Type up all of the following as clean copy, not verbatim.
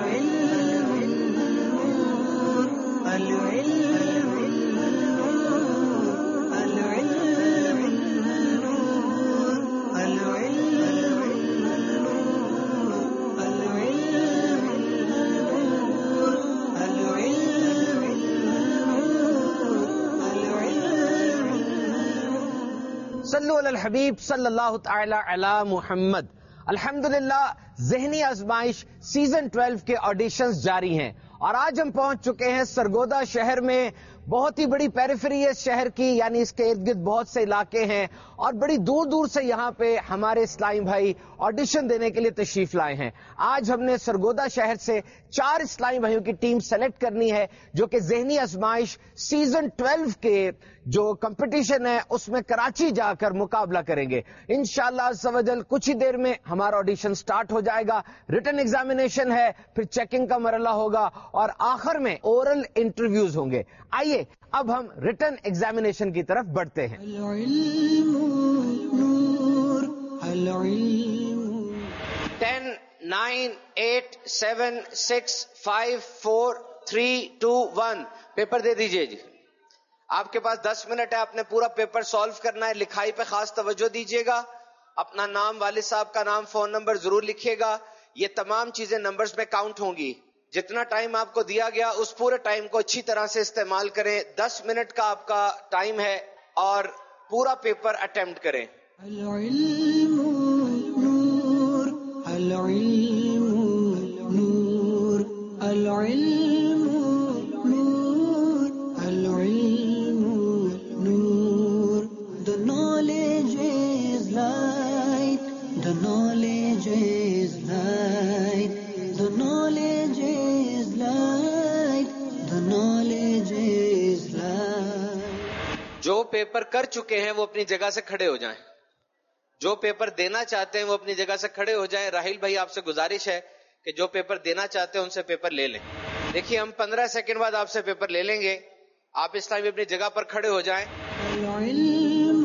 صلو علی الحبیب صلی اللہ تعالی علی محمد. الحمدللہ ذہنی آزمائش سیزن 12 کے آڈیشنز جاری ہیں اور آج ہم پہنچ چکے ہیں سرگودا شہر میں. بہت ہی بڑی پیریفری ہے اس شہر کی، یعنی اس کے ارد گرد بہت سے علاقے ہیں اور بڑی دور دور سے یہاں پہ ہمارے اسلامی بھائی آڈیشن دینے کے لیے تشریف لائے ہیں. آج ہم نے سرگودا شہر سے 4 اسلامی بھائیوں کی ٹیم سلیکٹ کرنی ہے جو کہ ذہنی آزمائش سیزن 12 کے جو کمپٹیشن ہے اس میں کراچی جا کر مقابلہ کریں گے. انشاءاللہ عز و جل کچھ ہی دیر میں ہمارا آڈیشن سٹارٹ ہو جائے گا. ریٹن ایگزامینیشن ہے، پھر چیکنگ کا مرحلہ ہوگا اور آخر میں اورل انٹرویوز ہوں گے. آئیے اب ہم ریٹن ایگزامینیشن کی طرف بڑھتے ہیں. العلم نور، العلم 10 9 8 7 6 5 4 3 2 1 پیپر دے دیجئے جی. آپ کے پاس 10 منٹ ہے، آپ نے پورا پیپر سالو کرنا ہے. لکھائی پہ خاص توجہ دیجئے گا. اپنا نام، والد صاحب کا نام، فون نمبر ضرور لکھیے گا. یہ تمام چیزیں نمبرز میں کاؤنٹ ہوں گی. جتنا ٹائم آپ کو دیا گیا اس پورے ٹائم کو اچھی طرح سے استعمال کریں. 10 منٹ کا آپ کا ٹائم ہے اور پورا پیپر اٹیمپٹ کریں. العلم نور، العلم نور، العلم نور، العلم نور. The knowledge is light, the knowledge is light, the knowledge is light, the knowledge is light. جو پیپر کر چکے ہیں وہ اپنی جگہ سے کھڑے ہو جائیں. جو پیپر دینا چاہتے ہیں وہ اپنی جگہ سے کھڑے ہو جائیں. راہیل بھائی آپ سے گزارش ہے کہ جو پیپر دینا چاہتے ہیں ان سے پیپر لے لیں. دیکھیے ہم 15 سیکنڈ بعد آپ سے پیپر لے لیں گے. آپ اس ٹائم اپنی جگہ پر کھڑے ہو جائیں. العلم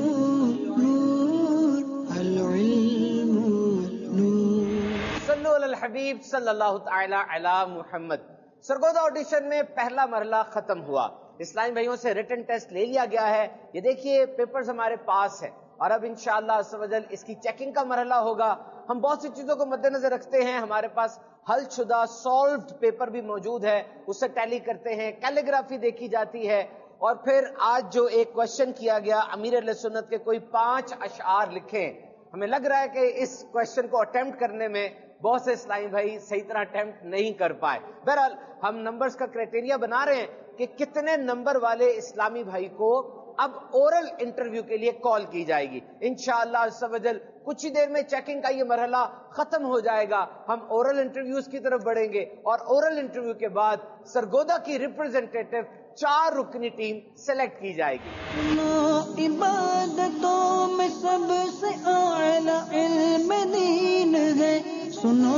نور، العلم نور. صلو علی الحبیب صلی اللہ تعالی علی محمد. سرگودا آڈیشن میں پہلا مرحلہ ختم ہوا. اسلامی بھائیوں سے ریٹن ٹیسٹ لے لیا گیا ہے. یہ دیکھیے پیپرز ہمارے پاس ہے اور اب انشاءاللہ عز و جل اس کی چیکنگ کا مرحلہ ہوگا. ہم بہت سی چیزوں کو مد نظر رکھتے ہیں. ہمارے پاس حل شدہ سالوڈ پیپر بھی موجود ہے، اس سے ٹیلی کرتے ہیں. کیلیگرافی دیکھی جاتی ہے اور پھر آج جو ایک کوشچن کیا گیا امیر اہل سنت کے کوئی 5 اشعار لکھیں. ہمیں لگ رہا ہے کہ اس کوشچن کو اٹیمپٹ کرنے میں بہت سے اسلامی بھائی صحیح طرح اٹیمپٹ نہیں کر پائے. بہرحال ہم نمبرز کا کرائٹیریا بنا رہے ہیں کہ کتنے نمبر والے اسلامی بھائی کو اب اورل انٹرویو کے لیے کال کی جائے گی. انشاءاللہ عز و جل کچھ ہی دیر میں چیکنگ کا یہ مرحلہ ختم ہو جائے گا. ہم اورل انٹرویوز کی طرف بڑھیں گے اور اورل انٹرویو کے بعد سرگودا کی ریپرزینٹیٹو 4 رکنی ٹیم سلیکٹ کی جائے گی. سنو عبادتوں میں سب سے اعلیٰ علم دین ہے. سنو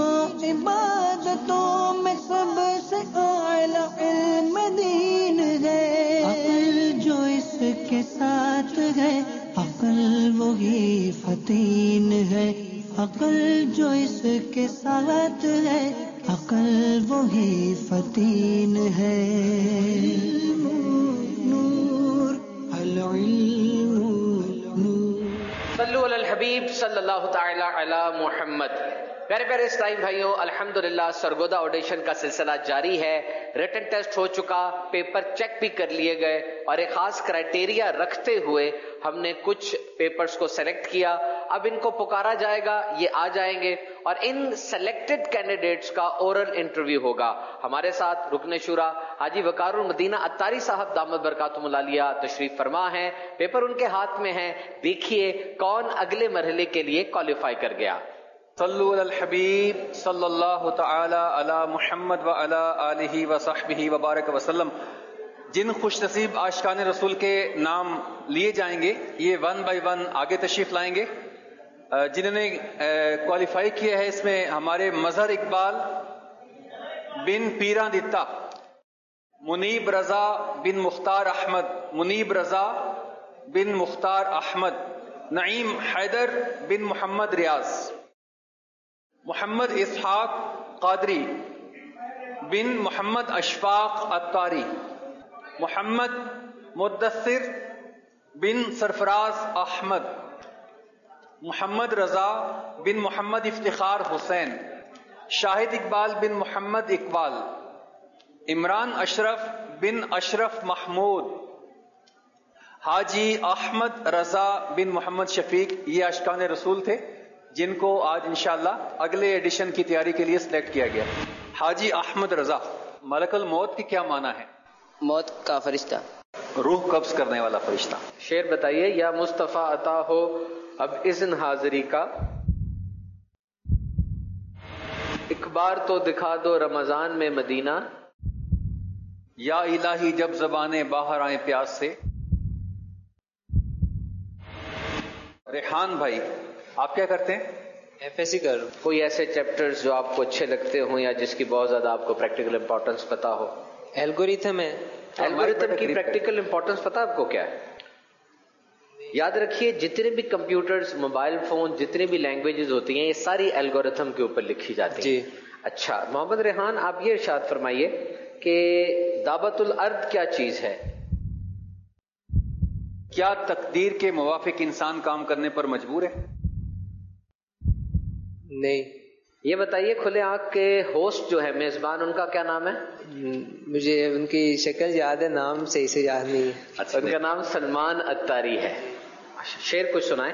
عبادتوں میں سب سے اعلیٰ علم دین ہے. عقل جو اس کے ساتھ ہے عقل وہی فتین ہے. عقل جو اس کے ساتھ ہے عقل وہی فتین ہے. نور، العلم نور. صلو علی الحبیب صلی اللہ تعالی علی محمد. پیارے پیارے اسلامی بھائیوں، الحمدللہ سرگودا آڈیشن کا سلسلہ جاری ہے. ریٹن ٹیسٹ ہو چکا، پیپر چیک بھی کر لیے گئے اور ایک خاص کرائٹیریا رکھتے ہوئے ہم نے کچھ پیپرز کو سلیکٹ کیا. اب ان کو پکارا جائے گا، یہ آ جائیں گے اور ان سلیکٹڈ کینڈیڈیٹس کا اورل انٹرویو ہوگا. ہمارے ساتھ رکن شورا حاجی وقار المدینہ اتاری صاحب دامت برکاتہم العالیہ تشریف فرما ہیں. پیپر ان کے ہاتھ میں ہیں. دیکھیے کون اگلے مرحلے کے لیے کوالیفائی کر گیا. صلو علی الحبیب صلی اللہ تعالی علی محمد و علی آلہ و صحبہ وبارک وسلم. جن خوش نصیب عاشقان رسول کے نام لیے جائیں گے یہ 1 بائی 1 آگے تشریف لائیں گے. جنہوں نے کوالیفائی کیا ہے اس میں ہمارے مظہر اقبال بن پیراں دتا، منیب رضا بن مختار احمد، منیب رضا بن مختار احمد، نعیم حیدر بن محمد ریاض، محمد اسحاق قادری، بن محمد اشفاق الطاری، محمد مدثر بن سرفراز احمد، محمد رضا بن محمد افتخار حسین، شاہد اقبال بن محمد اقبال، عمران اشرف بن اشرف محمود، حاجی احمد رضا بن محمد شفیق. یہ عاشقان رسول تھے جن کو آج انشاءاللہ اگلے ایڈیشن کی تیاری کے لیے سلیکٹ کیا گیا. حاجی احمد رضا، ملک الموت کی کیا معنی ہے؟ موت کا فرشتہ، روح قبض کرنے والا فرشتہ. شعر بتائیے. یا مصطفیٰ عطا ہو اب اذن حاضری کا، ایک بار تو دکھا دو رمضان میں مدینہ، یا الہی جب زبانیں باہر آئیں پیاس سے. ریحان بھائی آپ کیا کرتے ہیں؟ ایف ایس سی کر. کوئی ایسے چیپٹرز جو آپ کو اچھے لگتے ہوں یا جس کی بہت زیادہ آپ کو پریکٹیکل امپورٹنس پتا ہو؟ الگوریتھم ہے. الگوریتھم کی پریکٹیکل امپورٹنس پتا آپ کو کیا ہے؟ یاد رکھیے جتنے بھی کمپیوٹرز، موبائل فون، جتنی بھی لینگویجز ہوتی ہیں یہ ساری الگوریتھم کے اوپر لکھی جاتی ہیں. جی. اچھا محمد ریحان آپ یہ ارشاد فرمائیے کہ دعوت الارض کیا چیز ہے؟ کیا تقدیر کے موافق انسان کام کرنے پر مجبور ہے؟ نہیں. یہ بتائیے کھلے آنکھ کے ہوسٹ جو ہے میزبان ان کا کیا نام ہے؟ مجھے ان کی شکل یاد ہے، نام صحیح سے یاد نہیں ہے. اچھا ان کا نام سلمان اتاری ہے. شعر کچھ سنائیں.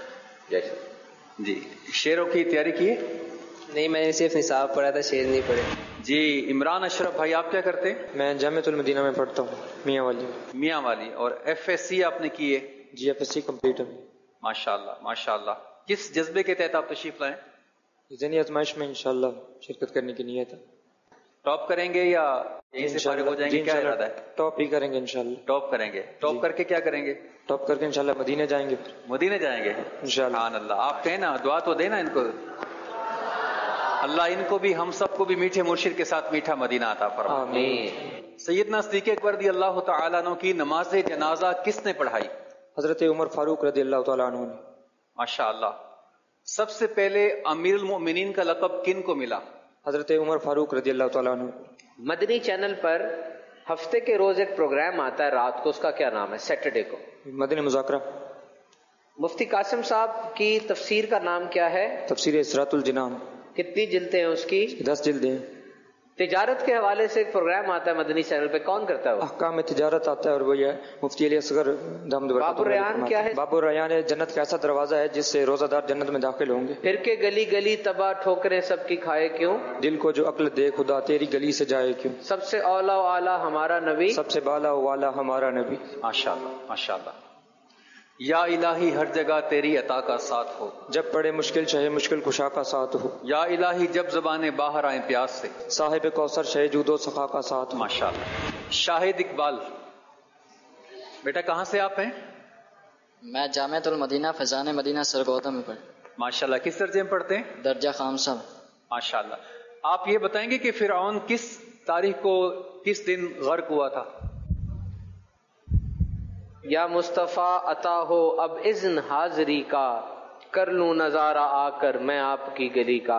جی شعروں کی تیاری کی؟ نہیں، میں نے صرف نصاب پڑھا تھا، شعر نہیں پڑھے. جی عمران اشرف بھائی آپ کیا کرتے ہیں؟ میں جامعۃ المدینہ میں پڑھتا ہوں، میاں والی. میاں والی. اور ایف ایس سی آپ نے کی ہے؟ جی ایف ایس سی کمپلیٹ ہے. ماشاء اللہ ماشاء اللہ. کس جذبے کے تحت آپ تشریف لائیں؟ ذہنی آزمائش میں انشاءاللہ شرکت کرنے کی نیت ہے. ٹاپ کریں گے یا یہیں سے فارغ ہو جائیں گے؟ کیا ارادہ ہے؟ ٹاپ ہی کریں گے انشاءاللہ. ٹاپ کریں گے. ٹاپ کر کے کیا کریں گے؟ ٹاپ کر کے انشاءاللہ مدینے جائیں گے. مدینے جائیں گے انشاءاللہ. سبحان اللہ. آپ کہیں نا دعا تو دینا ان کو، اللہ ان کو بھی ہم سب کو بھی میٹھے مرشد کے ساتھ میٹھا مدینہ عطا فرمائے. آمین. سیدنا صدیق اکبر رضی اللہ تعالیٰ عنہ کی نماز جنازہ کس نے پڑھائی؟ حضرت عمر فاروق رضی اللہ تعالیٰ عنہ نے. ماشاء اللہ. سب سے پہلے امیر المؤمنین کا لقب کن کو ملا؟ حضرت عمر فاروق رضی اللہ تعالیٰ عنہ. مدنی چینل پر ہفتے کے روز ایک پروگرام آتا ہے رات کو، اس کا کیا نام ہے؟ سیٹرڈے کو مدنی مذاکرہ. مفتی قاسم صاحب کی تفسیر کا نام کیا ہے؟ تفسیر اسراۃ الجنان. کتنی جلدیں ہیں اس کی؟ 10 جلدیں. تجارت کے حوالے سے ایک پروگرام آتا ہے مدنی چینل پہ، کون کرتا ہے وہ؟ احکام تجارت آتا ہے اور وہ یہ مفتی علی اصغر دامد باب الریان کیا ہے؟ باب الریان جنت کا ایسا دروازہ ہے جس سے روزہ دار جنت میں داخل ہوں گے. پھر کے گلی گلی تباہ ٹھوکریں سب کی کھائے کیوں؟ دل کو جو عقل دے خدا تیری گلی سے جائے کیوں. سب سے اولا و اعلیٰ ہمارا نبی، سب سے بالا والا ہمارا نبی. ماشاء اللہ ماشاء اللہ. یا الہی ہر جگہ تیری عطا کا ساتھ ہو، جب پڑے مشکل چاہے مشکل کشا کا ساتھ ہو. یا الہی جب زبانیں باہر آئیں پیاس سے، صاحب کوثر شہ جود و سخا کا ساتھ ہو. ماشاء اللہ. شاہد اقبال بیٹا کہاں سے آپ ہیں؟ میں جامعۃ المدینہ فیضان مدینہ سرگودا میں پڑھ. ماشاء اللہ. کس درجے میں پڑھتے ہیں؟ درجہ خامسہ. ماشاء اللہ. آپ یہ بتائیں گے کہ فرعون کس تاریخ کو کس دن غرق ہوا تھا؟ یا مصطفیٰ عطا ہو اب اذن حاضری کا، کر لوں نظارہ آ کر میں آپ کی گلی کا.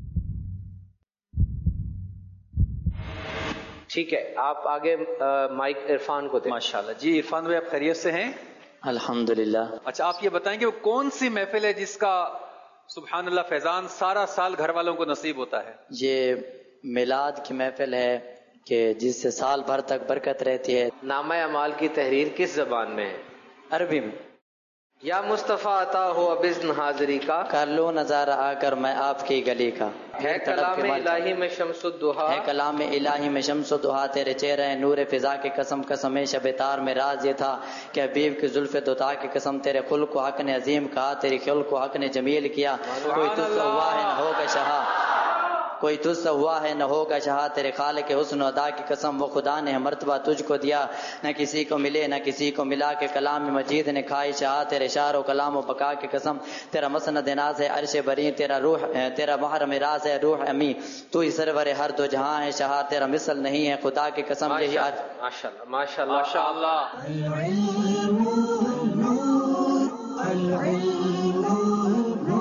ٹھیک ہے آپ آگے مائک عرفان کو دیں. ماشاءاللہ. جی عرفان بھائی آپ خیریت سے ہیں؟ الحمدللہ. اچھا آپ یہ بتائیں کہ وہ کون سی محفل ہے جس کا سبحان اللہ فیضان سارا سال گھر والوں کو نصیب ہوتا ہے؟ یہ میلاد کی محفل ہے کہ جس سے سال بھر تک برکت رہتی ہے. نامہ اعمال کی تحریر کس زبان میں ہے؟ عربی میں. یا مصطفیٰ عطا ہو اب اذن حاضری کا، کر لو نظارہ آ کر میں آپ کی گلی کا. ہے کلام الہی میں شمس الضحیٰ، ہے کلام الہی میں شمس و ضحیٰ، تیرے چہرے نور فضا کی قسم قسم شب تار میں راز یہ تھا کہ حبیب کی زلف دوتا کی قسم، تیرے خلق و حق نے عظیم کہا، تیری خلق و حق نے جمیل کیا. کوئی تجھ سے ہوا ہے نہ ہوگا شہا، کوئی تجھ سے ہوا ہے نہ ہوگا شہا، تیرے خالق حسن و ادا کی قسم، وہ خدا نے مرتبہ تجھ کو دیا نہ کسی کو ملے نہ کسی کو ملا، کے کلام مجید نے کھائی شہا، تیرے شعر و کلام و بقا کی قسم، تیرا مسند ناز ہے عرش بری، تیرا روح تیرا محرم راز ہے روح امی، تو ہی سرور ہر دو جہاں ہے شہا، تیرا مثل نہیں ہے خدا کی قسم. یہی آج ماشاءاللہ ماشاءاللہ ماشاءاللہ. العلم نور، العلم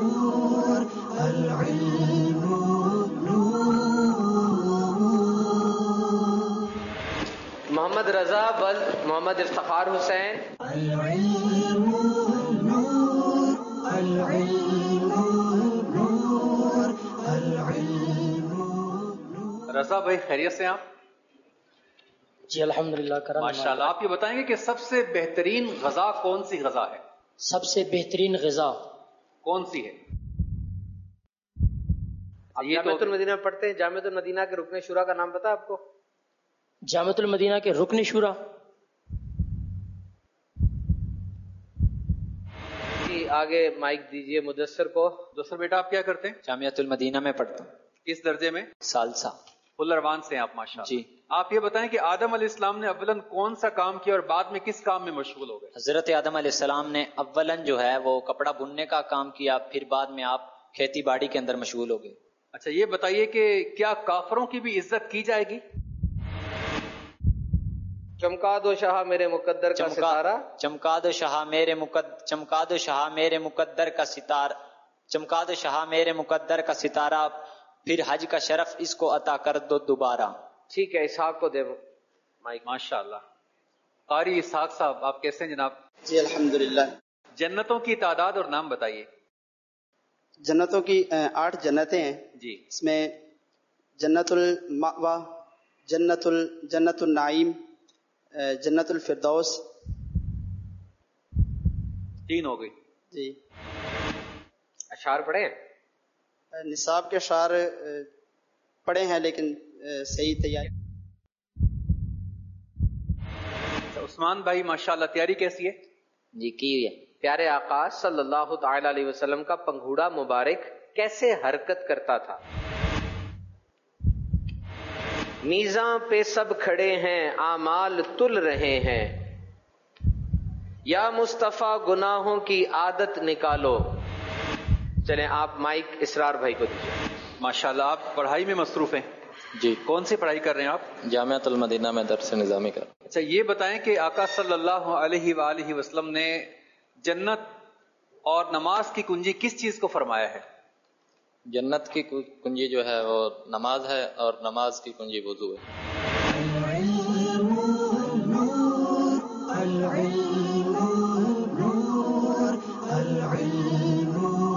نور، العلم نور. محمد رضا بل محمد افتخار حسین. العلم نور العلم نور العلم. رضا بھائی خیریت سے آپ؟ جی الحمدللہ کرم. ماشاءاللہ. آپ یہ بتائیں گے کہ سب سے بہترین غذا کون سی غذا ہے؟ سب سے بہترین غذا کون سی ہے؟ آپ جامعۃ المدینہ میں پڑھتے ہیں. جامعۃ المدینہ کے رکن شورا کا نام پتہ ہے آپ کو؟ جامعۃ المدینہ کے رکن شورا. جی آگے مائک دیجئے مدثر کو. دوسرا بیٹا آپ کیا کرتے ہیں؟ جامعۃ المدینہ میں پڑھتا ہوں. کس درجے میں؟ سالسہ. فل اروان سے ہیں آپ ماشاءاللہ. جی. آپ یہ بتائیں کہ آدم علیہ السلام نے اولاً کون سا کام کیا اور بعد میں کس کام میں مشغول ہو گئے؟ حضرت آدم علیہ السلام نے اولاً جو ہے وہ کپڑا بننے کا کام کیا، پھر بعد میں آپ کھیتی باڑی کے اندر مشغول ہو گئے. اچھا یہ بتائیے کہ کیا کافروں کی بھی عزت کی جائے گی؟ چمکا دو شاہ میرے مقدر کا ستارہ. چمکا دو شاہ میرے چمکا دو شاہ میرے مقدر کا ستارہ. چمکا دو شاہ میرے مقدر کا ستارہ، پھر حج کا شرف اس کو عطا کر دو دوبارہ. ٹھیک ہے اسحاق کو دے مائک. ماشاءاللہ. قاری اسحاق صاحب آپ کیسے ہیں جناب؟ جی الحمدللہ. جنتوں کی تعداد اور نام بتائیے. جنتوں کی 8 جنتیں ہیں جی. اس میں جنت المأوہ، جنت النعیم، جنت الفردوس. 3 ہو گئی. جی. اشعار پڑھے ہیں؟ نصاب کے اشعار پڑھے ہیں لیکن صحیح تیاری. عثمان بھائی ماشاءاللہ تیاری کیسی ہے؟ جی کی ہوئی ہے. پیارے آقا صلی اللہ تعالی علیہ وسلم کا پنگھوڑا مبارک کیسے حرکت کرتا تھا؟ میزاں پہ سب کھڑے ہیں اعمال تل رہے ہیں، یا مصطفیٰ گناہوں کی عادت نکالو. چلیں آپ مائک اسرار بھائی کو دیجیے. ماشاءاللہ آپ پڑھائی میں مصروف ہیں. جی. کون سی پڑھائی کر رہے ہیں آپ؟ جامعۃ المدینہ میں درس نظامی کا. اچھا یہ بتائیں کہ آقا صلی اللہ علیہ وآلہ وسلم نے جنت اور نماز کی کنجی کس چیز کو فرمایا ہے؟ جنت کی کنجی جو ہے وہ نماز ہے اور نماز کی کنجی وضو ہے. العلم نور العلم نور العلم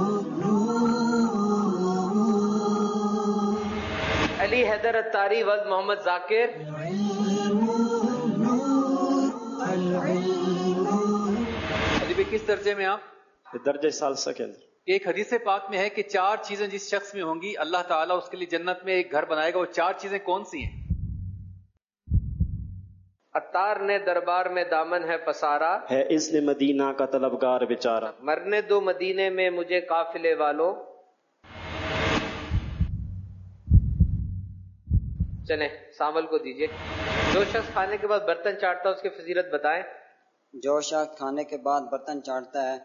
نور. علی حیدر اتاری ولد محمد ذاکر. العلم نور العلم. علی بھائی کس درجے میں آپ؟ درجہ ثالثہ کے اندر. ایک حدیث پاک میں ہے کہ 4 چیزیں جس شخص میں ہوں گی اللہ تعالیٰ اس کے لیے جنت میں ایک گھر بنائے گا. وہ 4 چیزیں کون سی ہیں؟ عطار نے دربار میں دامن ہے پسارا، ہے اذن مدینہ کا طلبگار بیچارہ. مرنے دو مدینے میں مجھے قافلے والو. چلیں سامل کو دیجئے. جو شخص کھانے کے بعد برتن چاٹتا ہے اس کی فضیلت بتائیں. جو شخص کھانے کے بعد برتن چاٹتا ہے.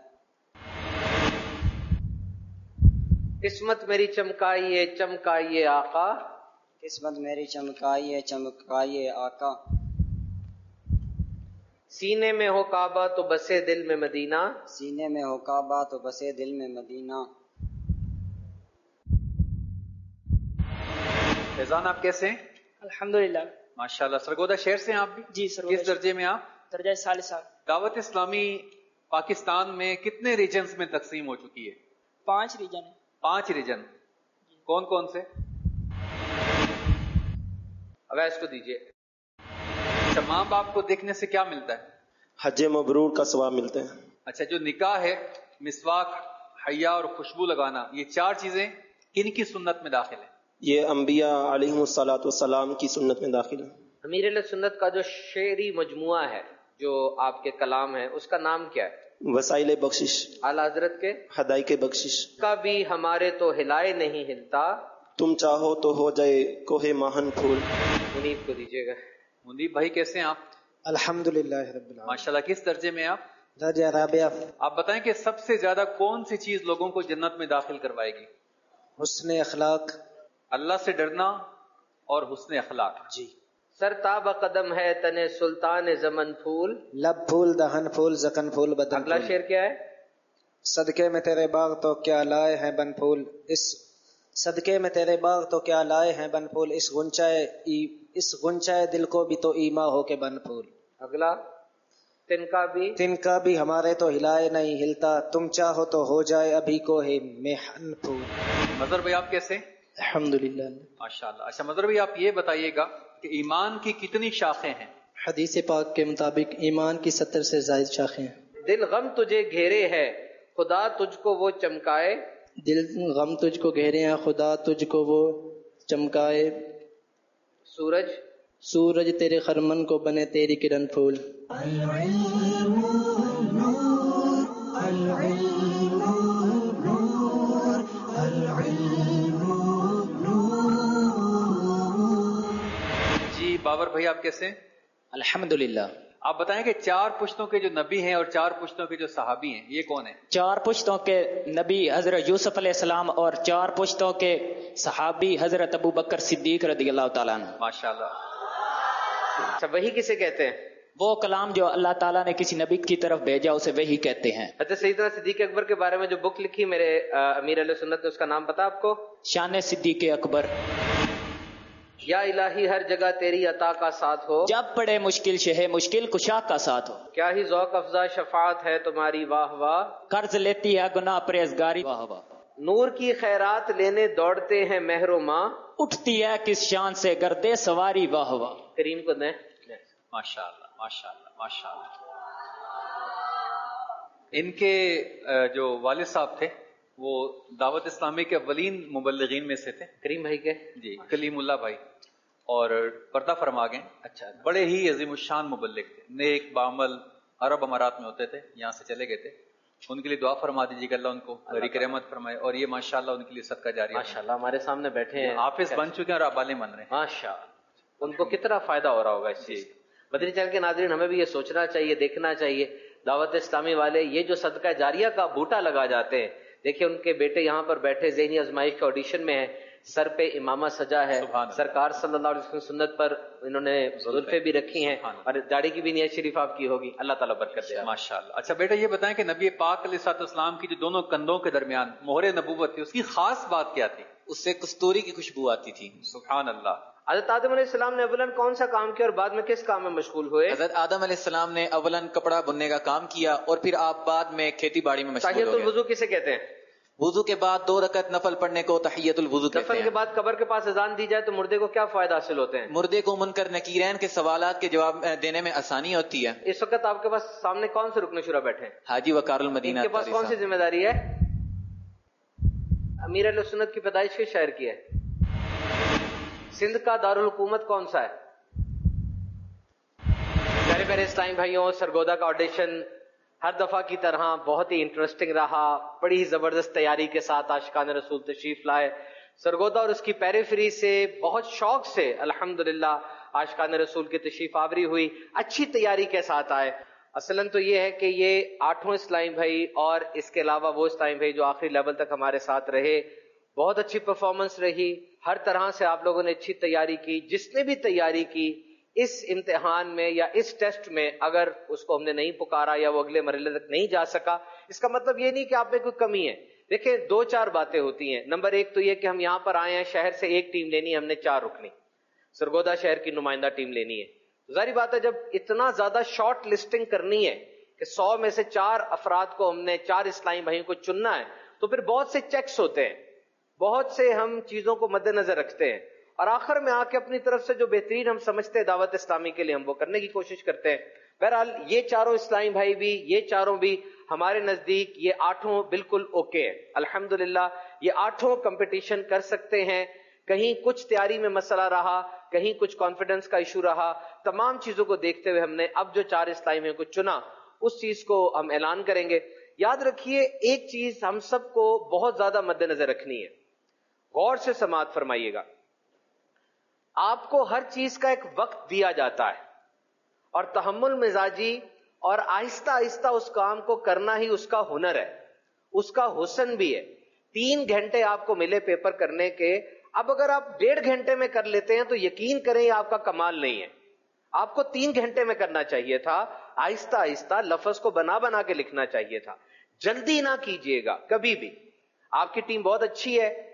قسمت میری چمکائیے چمکائیے آقا. قسمت میری چمکائیے چمکائیے آقا. سینے میں ہو کعبہ تو بسے دل میں مدینہ. سینے میں ہو کعبہ تو بسے دل میں مدینہ. فیضان آپ کیسے ہیں؟ الحمدللہ. ماشاءاللہ. سرگودا شہر سے ہیں آپ بھی؟ جی سرگودا. کس درجے میں آپ؟ درجہ ثالثہ. دعوت اسلامی پاکستان میں کتنے ریجنز میں تقسیم ہو چکی ہے؟ 5 ریجن ہیں. 5 ریجن. کون کون سے؟ اویس کو دیجئے. اچھا ماں باپ کو دیکھنے سے کیا ملتا ہے؟ حج مبرور کا ثواب ملتے ہیں. اچھا جو نکاح ہے، مسواک، حیا اور خوشبو لگانا، یہ 4 چیزیں کن کی سنت میں داخل ہیں؟ یہ انبیاء علیہم الصلاۃ والسلام کی سنت میں داخل ہے. امیر علیہ سنت کا جو شعری مجموعہ ہے جو آپ کے کلام ہے اس کا نام کیا ہے؟ وسائل بخشش. اعلیٰ حضرت کے ہدایت بخشش. کا بھی ہمارے تو ہلائے نہیں ہلتا، تم چاہو تو ہو جائے کوہ ماہن پھول. منیب کو دیجیے گا. منیب بھائی کیسے ہیں آپ؟ الحمدللہ رب العالمین. ماشاءاللہ. کس درجے میں آپ؟ درجہ رابعہ. آپ بتائیں کہ سب سے زیادہ کون سی چیز لوگوں کو جنت میں داخل کروائے گی؟ حسن اخلاق. اللہ سے ڈرنا اور حسن اخلاق. جی. سر تاب قدم ہے تنے سلطان زمن پھول، لب پھول دہن پھول زکن پھول بدن. اگلا شعر کیا ہے؟ صدقے میں تیرے باغ تو کیا لائے ہیں بن پھول، اس सदके में तेरे बाग तो क्या लाए हैं बन फूल, इस गुंचाए दिल को भी तो ईमा हो के बन फूल। अगला, तिनका भी हमारे तो हिलाए नहीं हिलता, तुम चाहो तो हो जाए अभी को है मेहन फूल। मजहर भाई आप कैसे? अल्हम्दुलिल्लाह। माशाल्लाह। अच्छा मजहर भाई आप ये बताइएगा कि ईमान की कितनी शाखें हैं? हदीस पाक के मुताबिक ईमान की 70 से ज्यादा शाखें हैं। दिल गम तुझे घेरे है, खुदा तुझको वो चमकाए। दिल गम तुझको घेरे हैं, खुदा तुझको वो चमकाए। सूरज तेरे खरमन को बने तेरी किरण फूल। जी बाबर भाई आप कैसे? अल्हम्दुलिल्लाह। आप बताएं कि 4 पुश्तों के जो नबी हैं और 4 पुश्तों के जो सहाबी हैं ये कौन है? 4 पुश्तों के नबी हजरत यूसुफ अलैहिस्सलाम और 4 पुश्तों के सहाबी हजरत अबू बकर सिद्दीक रदियल्लाहु ताला अन्हु। माशाल्लाह। अच्छा वही किसे कहते हैं? वो कलाम जो अल्लाह ताला ने किसी नबी की तरफ भेजा उसे वही कहते हैं। अच्छा सैयदना सिद्दीक अकबर के बारे में जो बुक लिखी मेरे अमीर अहले सुन्नत ने, उसका नाम पता आपको? शान सिद्दीक अकबर। या इलाही हर जगह तेरी अता का साथ हो, जब पड़े मुश्किल शहे मुश्किल कुशा का साथ हो। क्या ही ज़ौक़ अफ़ज़ा शफ़ाअत है तुम्हारी वाह वाह, कर्ज लेती है गुनाह परहेज़गारी वाह वाह। नूर की खैरात लेने दौड़ते हैं महरो माँ, उठती है किस शान से गर्दे सवारी वाह वाह। करीम को दें। माशाल्लाह माशाल्लाह माशाल्लाह। इनके जो वालिद साहब थे वो दावत इस्लामी के अव्वलीन मुबल्लिगीन में से थे। करीम भाई के? जी कलीमुल्लाह भाई, और पर्दा फरमा गए। अच्छा, बड़े ही अजीमुशान मुबल्लिग थे, नेक बामल, अरब अमारात में होते थे, यहाँ से चले गए थे। उनके लिए दुआ फरमा दीजिएगा अल्लाह उनको बरीक रहमत फरमाए, और ये माशाल्लाह उनके लिए सदका जारी है। माशाल्लाह हमारे सामने बैठे हैं, हाफिज बन चुके हैं और अबाले बन रहे हैं। माशाल्लाह, उनको कितना फायदा हो रहा होगा इस चीज। मदनी चैनल के नाज़रीन, हमें भी ये सोचना चाहिए, देखना चाहिए, दावत इस्लामी वाले ये जो सदका जारिया का बूटा लगा जाते हैं। देखिए उनके बेटे यहाँ पर बैठे ज़हनी आजमाइश के ऑडिशन में है, सर पे इमामा सजा है, सरकार सल्लल्लाहु अलैहि वसल्लम सुन्नत पर इन्होंने जुल्फे भी रखी हैं, और दाढ़ी की भी नियत शरीफ आपकी होगी, अल्लाह ताला बरकत दे माशाल्लाह। अच्छा बेटा ये बताएं कि नबी पाक अलैहिस्सलाम की जो दोनों कंधों के दरमियान मोहरे नबूवत थी उसकी खास बात क्या थी? उससे कस्तूरी की खुशबू आती थी। सुभान अल्लाह। हज़रत आदम अलैहिस्सलाम ने अवलन कौन सा काम किया और बाद में किस काम में मशगूल हुए? हज़रत आदम अलैहिस्सलाम ने अवलन कपड़ा बुनने का काम किया और फिर आप बाद में खेती बाड़ी में मशगूल हो गए। तहियतुल वुज़ू किसे कहते हैं? वुजू के बाद 2 रकत नफल पढ़ने को तहियतुल वुजू कहते हैं। दफन के बाद कब्र के पास अजान दी जाए तो मुर्दे को क्या फायदा हासिल होते हैं? मुर्दे को मुनकर नकीरैन के सवालात के जवाब देने में आसानी होती है। इस वक्त आपके पास सामने कौन से रुकन शुरा बैठे हैं? हाजी वकारुल मदीना। इनके पास कौन सी जिम्मेदारी है? अमीर अहले सुन्नत की पैदाइश किस शहर की है? सिंध का दारुल हुकूमत कौन सा है? प्यारे प्यारे इस्लामी भाइयों, सरगोदा का ऑडिशन हर दफा की तरह बहुत ही इंटरेस्टिंग रहा। बड़ी ही जबरदस्त तैयारी के साथ आशिकान रसूल तशरीफ लाए। सरगोदा और उसकी पेरिफेरी से बहुत शौक से अल्हम्दुलिल्लाह आशिकान रसूल की तशरीफ आवरी हुई, अच्छी तैयारी के साथ आए। असलन तो ये है कि ये 8 इस्लामी भाई और इसके अलावा वो इस्लामी भाई जो आखिरी लेवल तक हमारे साथ रहे, बहुत अच्छी परफॉर्मेंस रही। हर तरह से आप लोगों ने अच्छी तैयारी की। जिसने भी तैयारी की इस इम्तिहान में या इस टेस्ट में अगर उसको हमने नहीं पुकारा या वो अगले मरहले तक नहीं जा सका, इसका मतलब ये नहीं कि आप में कोई कमी है। देखिए 2-4 बातें होती हैं। नंबर 1 तो ये कि हम यहाँ पर आए हैं, शहर से एक टीम लेनी है, हमने 4 रुकनी, सरगोदा शहर की नुमाइंदा टीम लेनी है। तो जाहिर बात है जब इतना ज्यादा शॉर्ट लिस्टिंग करनी है कि 100 में से 4 अफराद को हमने 4 इस्लामी भाइयों को चुनना है, तो फिर बहुत से चेक्स होते हैं, बहुत से हम चीजों को मद्देनजर रखते हैं, और आखिर में आके अपनी तरफ से जो बेहतरीन हम समझते हैं दावत इस्लामी के लिए हम वो करने की कोशिश करते हैं। बहरहाल ये 4 इस्लामी भाई भी, ये 4 भी हमारे नजदीक ये 8 बिल्कुल ओके है। अल्हम्दुलिल्लाह ये 8 कंपटीशन कर सकते हैं। कहीं कुछ तैयारी में मसला रहा, कहीं कुछ कॉन्फिडेंस का इशू रहा, तमाम चीजों को देखते हुए हमने अब जो 4 इस्लामी को चुना उस चीज को हम ऐलान करेंगे। याद रखिए एक चीज हम सबको बहुत ज्यादा मद्देनजर रखनी है, गौर से समाअत फरमाइएगा। आपको हर चीज का एक वक्त दिया जाता है और तहम्मुल मिजाजी और आहिस्ता आहिस्ता उस काम को करना ही उसका हुनर है, उसका हुस्न भी है। 3 घंटे आपको मिले पेपर करने के, अब अगर आप 1.5 घंटे में कर लेते हैं तो यकीन करें ये आपका कमाल नहीं है। आपको 3 घंटे में करना चाहिए था, आहिस्ता आहिस्ता लफ्ज को बना बना के लिखना चाहिए था। जल्दी ना कीजिएगा कभी भी। आपकी टीम बहुत अच्छी है,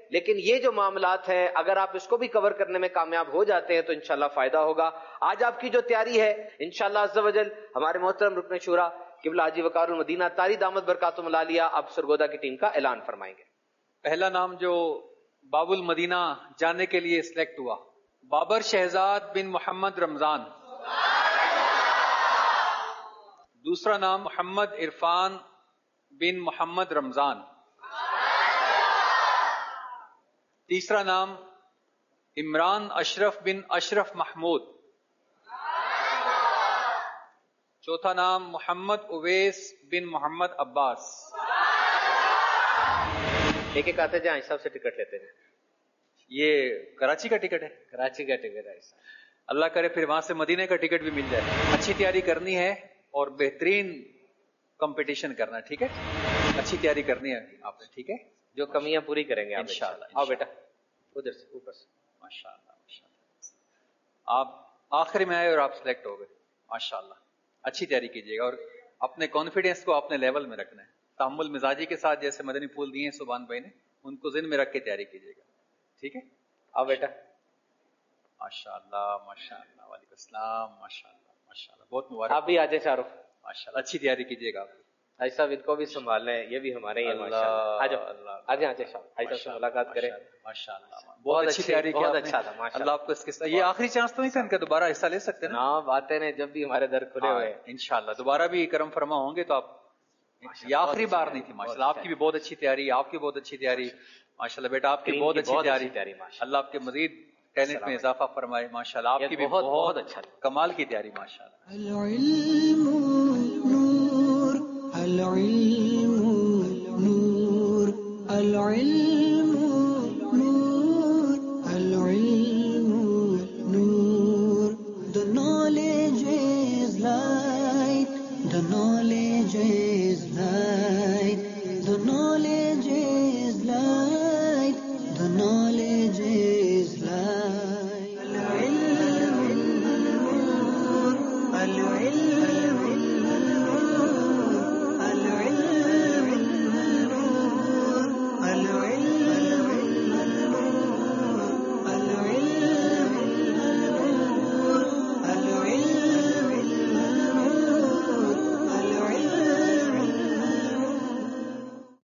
لیکن یہ جو معاملات ہیں اگر آپ اس کو بھی کور کرنے میں کامیاب ہو جاتے ہیں تو انشاءاللہ فائدہ ہوگا. آج آپ کی جو تیاری ہے انشاءاللہ عز و جل ہمارے محترم رکن شورا قبلہ حاجی وقار المدینہ طاری دامت برکاتہم العالیہ اب سرگودا کی ٹیم کا اعلان فرمائیں گے. پہلا نام جو باب المدینہ جانے کے لیے سلیکٹ ہوا، بابر شہزاد بن محمد رمضان. دوسرا نام محمد عرفان بن محمد رمضان. تیسرا نام عمران اشرف بن اشرف محمود. چوتھا نام محمد اویس بن محمد عباس. ایک ایک آتے جائیں صاحب سے ٹکٹ لیتے ہیں. یہ کراچی کا ٹکٹ ہے، کراچی کا ٹکٹ ہے. اللہ کرے پھر وہاں سے مدینہ کا ٹکٹ بھی مل جائے. اچھی تیاری کرنی ہے اور بہترین کمپٹیشن کرنا ہے. ٹھیک ہے، اچھی تیاری کرنی ہے آپ نے. ٹھیک ہے، جو کمیاں پوری کریں گے انشاءاللہ. آؤ بیٹا ادھر سے اوپر سے. ماشاءاللہ ماشاءاللہ. آپ آخر میں آئے اور آپ سلیکٹ ہو گئے. ماشاءاللہ اچھی تیاری کیجیے گا اور اپنے کانفیڈینس کو اپنے لیول میں رکھنا ہے. تحمل مزاجی کے ساتھ جیسے مدنی پھول دیے ہیں سبحان بھائی نے، ان کو ذہن میں رکھ کے تیاری کیجیے گا. ٹھیک ہے، آؤ بیٹا. ماشاءاللہ ماشاءاللہ. وعلیکم السلام. ماشاءاللہ ماشاءاللہ. بہت مبارک. آپ بھی آ جائیں شاہ رخ. ماشاءاللہ اچھی تیاری کیجیے گا. آپ حاج صاحب ان کو بھی سنبھال لیں، یہ بھی ہمارے ہی ہیں. ماشاءاللہ آ جاؤ آ جائیں صاحب. حاج صاحب سے ملاقات کریں. ماشاءاللہ بہت اچھی تیاری کی. بہت اچھا تھا ماشاءاللہ. اللہ آپ کو اس کے یہ آخری چانس تو نہیں تھا ان کا، دوبارہ حصہ لے سکتے ہیں نا. آتے ہیں جب بھی ہمارے در کھلے ہوئے. انشاءاللہ دوبارہ بھی کرم فرما ہوں گے تو آپ. یہ آخری بار نہیں تھی. ماشاءاللہ آپ کی بھی بہت اچھی تیاری، آپ کی بہت اچھی تیاری. ماشاءاللہ بیٹا آپ کی بہت اچھی تیاری. اللہ آپ کے مزید ٹیلنٹ میں اضافہ فرمائے. ماشاءاللہ آپ کی بھی بہت اچھا کمال کی تیاری. ماشاءاللہ. العلم نور، العلم نور، العلم